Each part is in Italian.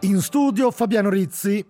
In studio Fabiano Rizzi.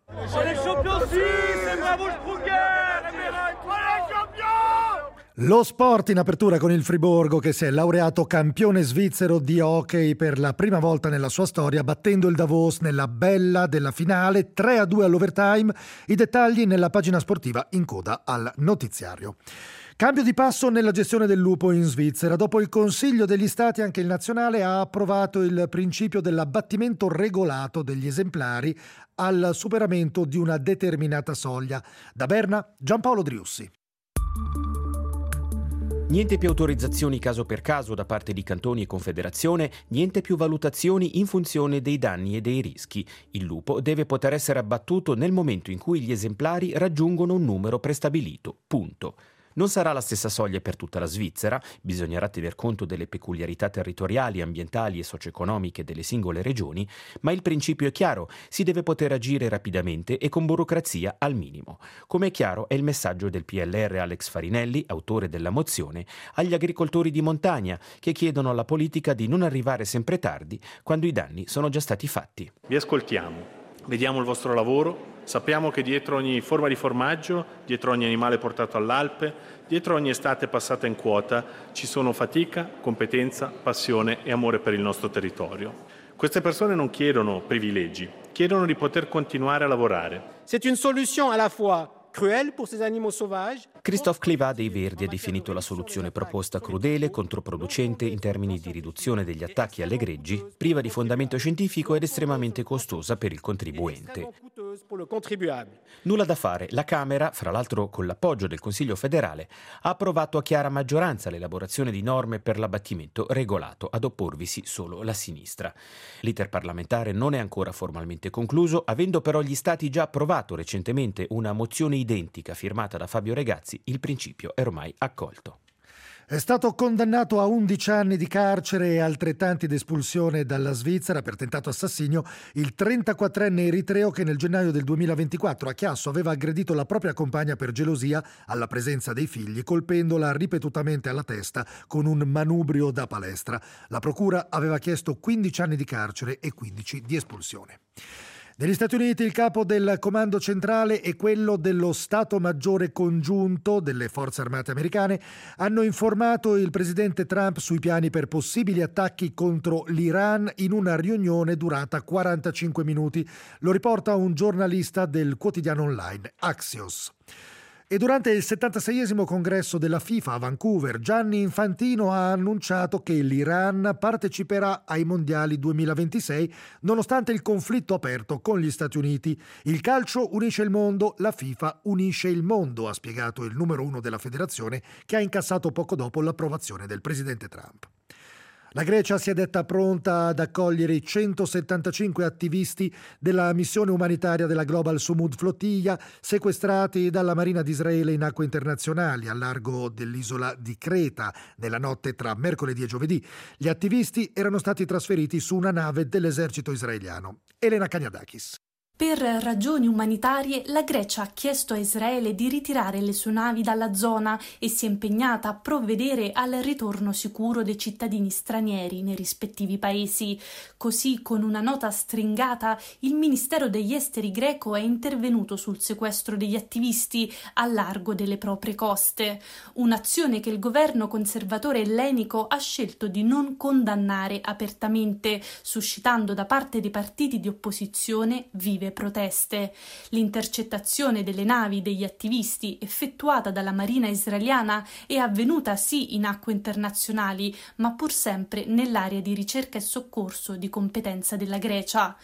Lo sport in apertura con il Friburgo, che si è laureato campione svizzero di hockey per la prima volta nella sua storia, battendo il Davos nella bella della finale 3-2 all'overtime. I dettagli nella pagina sportiva in coda al notiziario. Cambio di passo nella gestione del lupo in Svizzera. Dopo il Consiglio degli Stati, anche il nazionale ha approvato il principio dell'abbattimento regolato degli esemplari al superamento di una determinata soglia. Da Berna, Giampaolo Driussi. Niente più autorizzazioni caso per caso da parte di cantoni e confederazione, niente più valutazioni in funzione dei danni e dei rischi. Il lupo deve poter essere abbattuto nel momento in cui gli esemplari raggiungono un numero prestabilito. Punto. Non sarà la stessa soglia per tutta la Svizzera, bisognerà tener conto delle peculiarità territoriali, ambientali e socio-economiche delle singole regioni, ma il principio è chiaro, si deve poter agire rapidamente e con burocrazia al minimo. Come è chiaro è il messaggio del PLR Alex Farinelli, autore della mozione, agli agricoltori di montagna che chiedono alla politica di non arrivare sempre tardi quando i danni sono già stati fatti. Vi ascoltiamo. Vediamo il vostro lavoro, sappiamo che dietro ogni forma di formaggio, dietro ogni animale portato all'Alpe, dietro ogni estate passata in quota, ci sono fatica, competenza, passione e amore per il nostro territorio. Queste persone non chiedono privilegi, chiedono di poter continuare a lavorare. C'est une solution à la fois cruelle pour ces animaux sauvages. Christophe Clivat dei Verdi ha definito la soluzione proposta crudele, controproducente in termini di riduzione degli attacchi alle greggi, priva di fondamento scientifico ed estremamente costosa per il contribuente. Nulla da fare. La Camera, fra l'altro con l'appoggio del Consiglio federale, ha approvato a chiara maggioranza l'elaborazione di norme per l'abbattimento regolato, ad opporvisi solo la sinistra. L'iter parlamentare non è ancora formalmente concluso, avendo però gli Stati già approvato recentemente una mozione identica firmata da Fabio Regazzi. Il principio è ormai accolto. È stato condannato a 11 anni di carcere e altrettanti d'espulsione dalla Svizzera per tentato assassinio il 34enne eritreo che nel gennaio del 2024 a Chiasso aveva aggredito la propria compagna per gelosia alla presenza dei figli, colpendola ripetutamente alla testa con un manubrio da palestra. La procura aveva chiesto 15 anni di carcere e 15 di espulsione. Negli Stati Uniti il capo del comando centrale e quello dello Stato Maggiore Congiunto delle Forze Armate americane hanno informato il presidente Trump sui piani per possibili attacchi contro l'Iran in una riunione durata 45 minuti. Lo riporta un giornalista del quotidiano online Axios. E durante il 76esimo congresso della FIFA a Vancouver, Gianni Infantino ha annunciato che l'Iran parteciperà ai mondiali 2026 nonostante il conflitto aperto con gli Stati Uniti. Il calcio unisce il mondo, la FIFA unisce il mondo, ha spiegato il numero uno della federazione, che ha incassato poco dopo l'approvazione del presidente Trump. La Grecia si è detta pronta ad accogliere i 175 attivisti della missione umanitaria della Global Sumud Flotilla sequestrati dalla Marina di Israele in acque internazionali al largo dell'isola di Creta nella notte tra mercoledì e giovedì. Gli attivisti erano stati trasferiti su una nave dell'esercito israeliano. Elena Kaniadakis. Per ragioni umanitarie, la Grecia ha chiesto a Israele di ritirare le sue navi dalla zona e si è impegnata a provvedere al ritorno sicuro dei cittadini stranieri nei rispettivi paesi. Così, con una nota stringata, il Ministero degli Esteri greco è intervenuto sul sequestro degli attivisti a largo delle proprie coste. Un'azione che il governo conservatore ellenico ha scelto di non condannare apertamente, suscitando da parte dei partiti di opposizione vive proteste. L'intercettazione delle navi degli attivisti effettuata dalla Marina israeliana è avvenuta sì in acque internazionali, ma pur sempre nell'area di ricerca e soccorso di competenza della Grecia.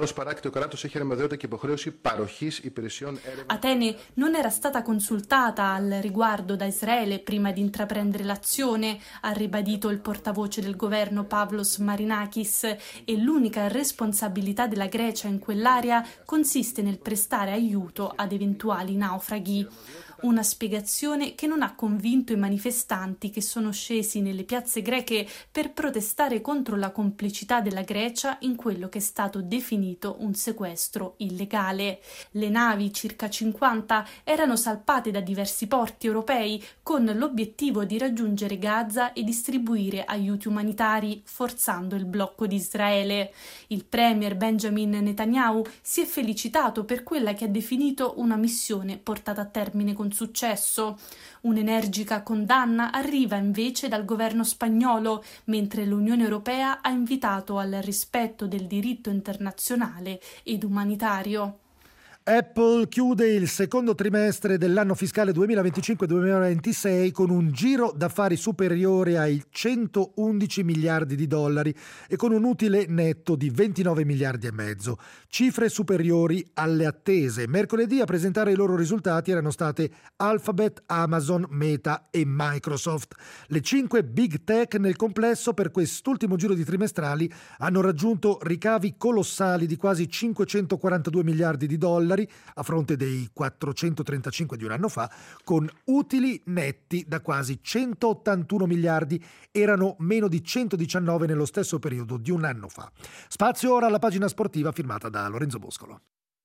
Atene non era stata consultata al riguardo da Israele prima di intraprendere l'azione, ha ribadito il portavoce del governo Pavlos Marinakis, e l'unica responsabilità della Grecia in quell'area consiste nel prestare aiuto ad eventuali naufraghi. Una spiegazione che non ha convinto i manifestanti che sono scesi nelle piazze greche per protestare contro la complicità della Grecia in quello che è stato definito un sequestro illegale. Le navi, circa 50, erano salpate da diversi porti europei con l'obiettivo di raggiungere Gaza e distribuire aiuti umanitari, forzando il blocco di Israele. Il premier Benjamin Netanyahu si è felicitato per quella che ha definito una missione portata a termine con successo. Un'energica condanna arriva invece dal governo spagnolo, mentre l'Unione Europea ha invitato al rispetto del diritto internazionale ed umanitario. Apple chiude il secondo trimestre dell'anno fiscale 2025-2026 con un giro d'affari superiore ai 111 miliardi di dollari e con un utile netto di 29 miliardi e mezzo, cifre superiori alle attese. Mercoledì a presentare i loro risultati erano state Alphabet, Amazon, Meta e Microsoft. Le 5 big tech nel complesso per quest'ultimo giro di trimestrali hanno raggiunto ricavi colossali di quasi 542 miliardi di dollari a fronte dei 435 di un anno fa, con utili netti da quasi 181 miliardi, erano meno di 119 nello stesso periodo di un anno fa. Spazio ora alla pagina sportiva firmata da Lorenzo Boscolo.